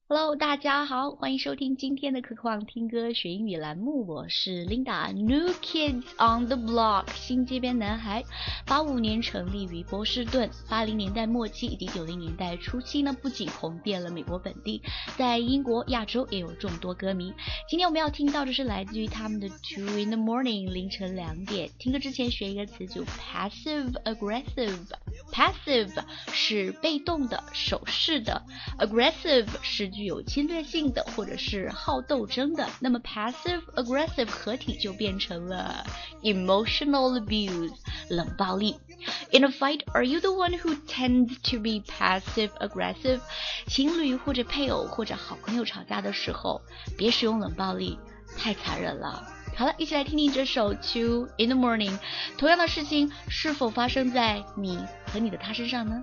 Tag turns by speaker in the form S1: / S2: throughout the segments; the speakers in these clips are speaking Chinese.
S1: Hello，大家好，欢迎收听今天的科幻听歌学英语栏目，我是 Linda。New Kids on the Block， 新街边男孩，85年成立于波士顿，80年代末期以及90年代初期呢，不仅红遍了美国本地，在英国、亚洲也有众多歌迷。今天我们要听到的是来自于他们的 Two in the Morning， 凌晨2点。听歌之前学一个词组 Passive Aggressive。Passive 是被动的、守势的 ，Aggressive 是具有侵略性的或者是好斗争的。那么 Passive Aggressive 合体就变成了 Emotional Abuse 冷暴力。In a fight, are you the one who tends to be passive aggressive? 情侣或者配偶或者好朋友吵架的时候，别使用冷暴力，太残忍了。好了，一起来听听这首 Two in the Morning。 同样的事情是否发生在你和你的他身上呢？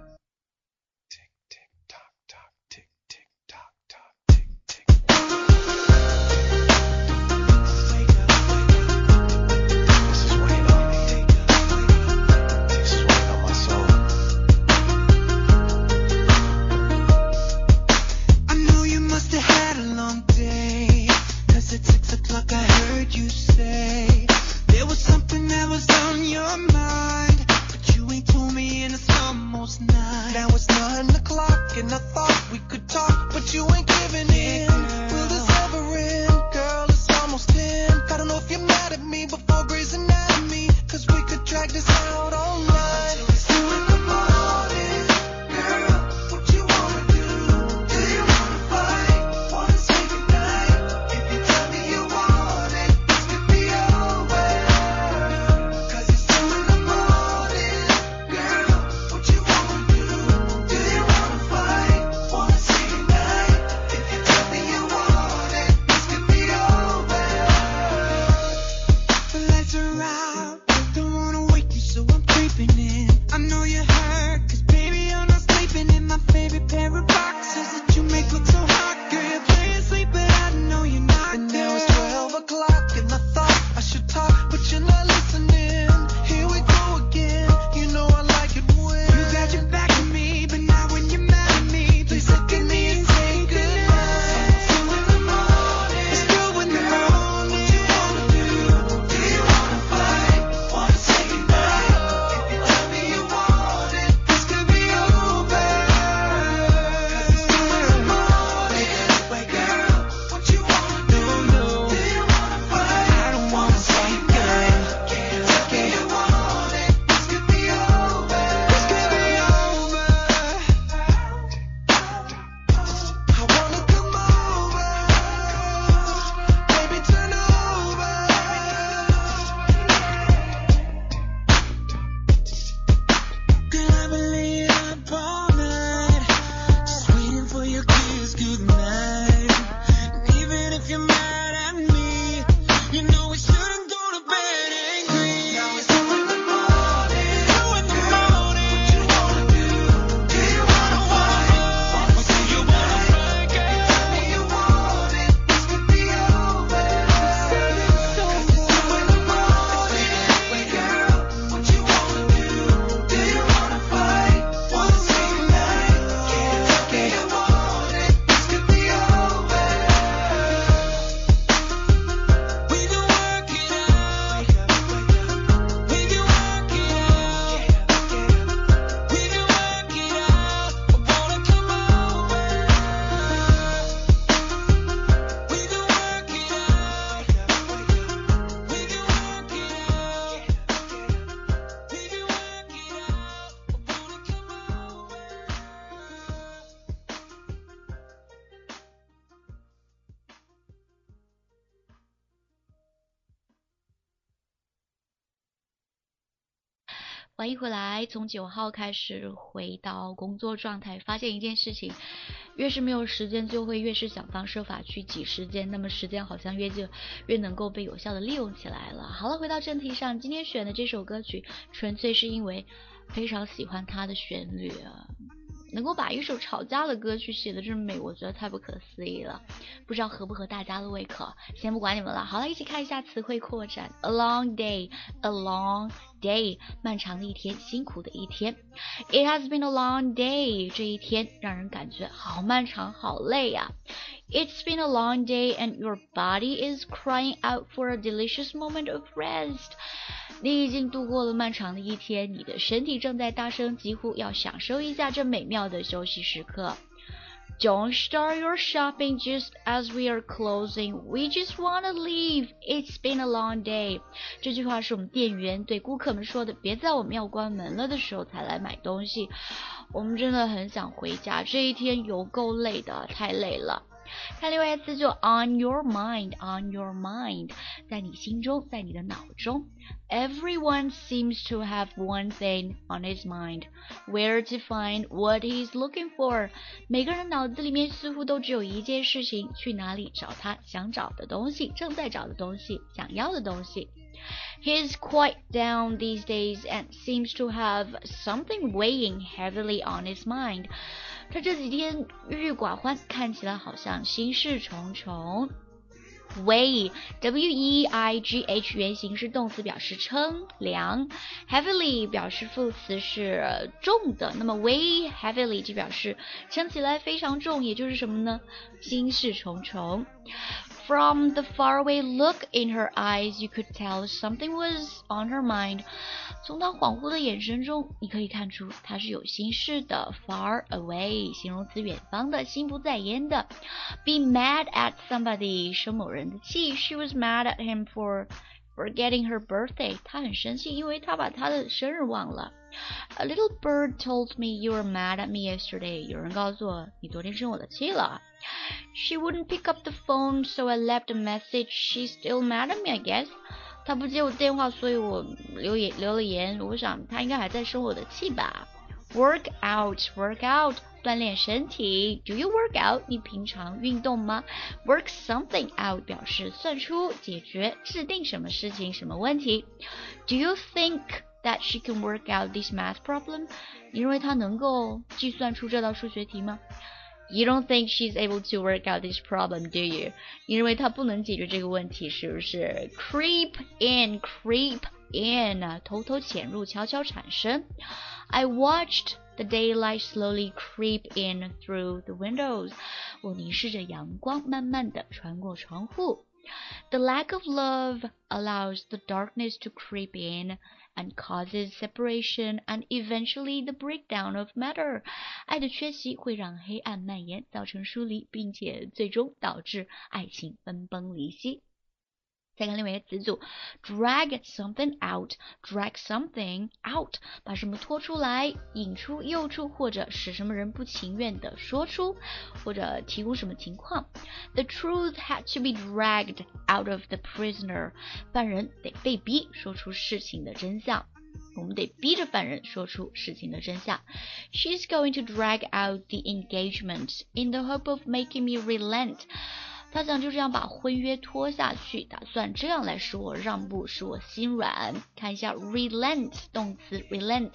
S1: 欢迎回来，从9号开始回到工作状态，发现一件事情，越是没有时间就会越是想方设法去挤时间，那么时间好像越能够被有效的利用起来了。好了，回到正题上，今天选的这首歌曲纯粹是因为非常喜欢它的旋律啊。 能够把一首吵架的歌曲写得这么美，我觉得太不可思议了。不知道合不合大家的胃口，先不管你们了。好了，一起看一下词汇扩展。A long day, a long day， 漫长的一天，辛苦的一天。It has been a long day， 这一天让人感觉好漫长，好累呀。It's been a long day and your body is crying out for a delicious moment of rest。 你已经度过了漫长的一天，你的身体正在大声疾呼，要享受一下这美妙的休息时刻。Don't start your shopping just as we are closing. We just want to leave. It's been a long day. 这句话是我们店员对顾客们说的，别在我们要关门了的时候才来买东西。我们真的很想回家，这一天有够累的，太累了。看另外一个词就 on your mind, on your mind， 在你心中，在你的脑中。Everyone seems to have one thing on his mind, where to find what he's looking for。 每个人脑子里面似乎都只有一件事情，去哪里找他想找的东西，正在找的东西，想要的东西。He's quite down these days and seems to have something weighing heavily on his mind。 他这几天郁郁寡欢，看起来好像心事重重。Weigh, W-E-I-G-H 原型是动词，表示称量。Heavily 表示副词是重的，那么 weigh heavily 就表示称起来非常重，也就是什么呢？心事重重。From the faraway look in her eyes, you could tell something was on her mind。 从她恍惚的眼神中，你可以看出她是有心事的。Far away 形容词，远方的，心不在焉的。Be mad at somebody 生某人的气。She was mad at him for forgetting her birthday。 她很生气，因为他把她的生日忘了。A little bird told me you were mad at me yesterday。 有人告诉我你昨天生我的气了。She wouldn't pick up the phone, so I left a message. She's still mad at me, I guess。 她不接我电话，所以我留了言。我想她应该还在生我的气吧。Work out, work out， 锻炼身体。Do you work out？ 你平常运动吗？ Work something out 表示算出、解决、制定什么事情、什么问题。Do you think that she can work out this math problem？ 你认为她能够计算出这道数学题吗？ You don't think she's able to work out this problem, do you？ 你认为她不能解决这个问题，是不是？ Creep in, creep in， 偷偷潜入，悄悄产生。I watched the daylight slowly creep in through the windows。 我凝视着阳光慢慢地穿过窗户。The lack of love allows the darkness to creep in and causes separation and eventually the breakdown of matter。 爱的缺席会让黑暗蔓延，造成疏离，并且最终导致爱情分崩离析。再看另外一个词组 drag something out， drag something out 把什么拖出来，引出、诱出，或者使什么人不情愿的说出，或者提供什么情况。 The truth had to be dragged out of the prisoner。 犯人得被逼说出事情的真相，我们得逼着犯人说出事情的真相。 She's going to drag out the engagement in the hope of making me relent。他想就这样把婚约拖下去，打算这样来使我让步，使我心软。看一下 relent 动词 relent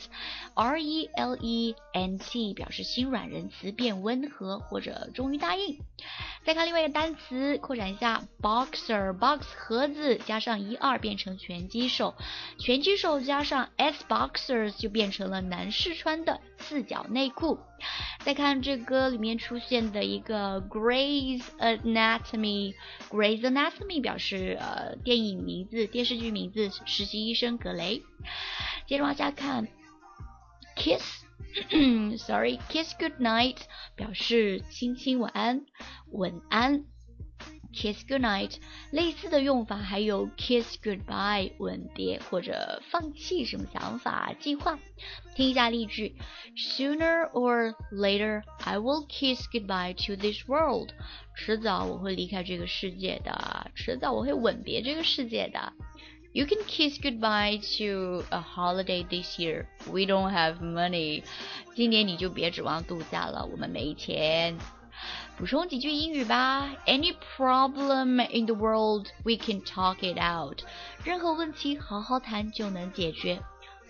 S1: R-E-L-E-N-T 表示心软，人词变温和或者终于答应。再看另外一个单词，扩展一下 boxer box 盒子加上1-2变成拳击手，拳击手加上 S boxers 就变成了男士穿的四角内裤。再看这歌里面出现的一个 Grey's Anatomy， Grey's Anatomy 表示电影名字、电视剧名字，实习医生格雷。接着往下看 Kiss Kiss goodnight 表示亲亲晚安、晚安。Kiss goodnight 类似的用法还有 kiss goodbye 吻别或者放弃什么想法计划。听一下例句 Sooner or later I will kiss goodbye to this world。 迟早我会离开这个世界的，迟早我会吻别这个世界的。You can kiss goodbye to a holiday this year. We don't have money. 今年你就别指望度假了，我们没钱。补充几句英语吧 Any problem in the world, we can talk it out. 任何问题好好谈就能解决。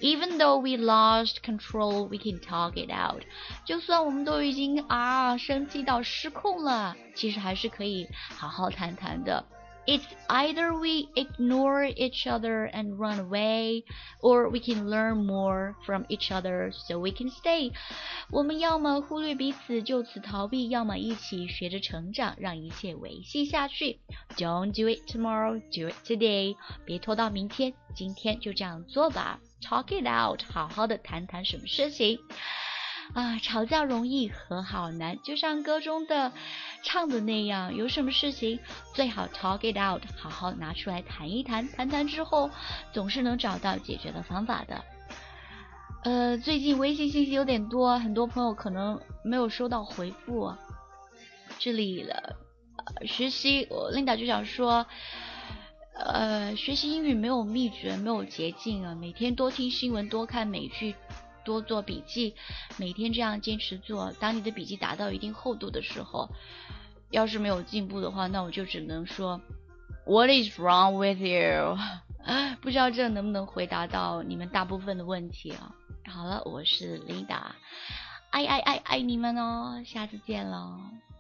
S1: Even though we lost control, we can talk it out. 就算我们都已经生气到失控了，其实还是可以好好谈谈的。It's either we ignore each other and run away, or we can learn more from each other so we can stay. 我们要么忽略彼此，就此逃避，要么一起学着成长，让一切维系下去。Don't do it tomorrow, do it today. 别拖到明天，今天就这样做吧。Talk it out， 好好的谈谈什么事情。吵架容易，和好难，就像歌中的唱的那样，有什么事情最好 talk it out， 好好拿出来谈一谈，谈谈之后总是能找到解决的方法的。最近微信信息有点多，很多朋友可能没有收到回复。这里学习，我 Linda 就想说，学习英语没有秘诀，没有捷径啊，每天多听新闻，多看美剧，多做笔记，每天这样坚持做。当你的笔记达到一定厚度的时候，要是没有进步的话，那我就只能说 What is wrong with you？ 不知道这能不能回答到你们大部分的问题啊？好了，我是 Linda， 爱你们哦，下次见了。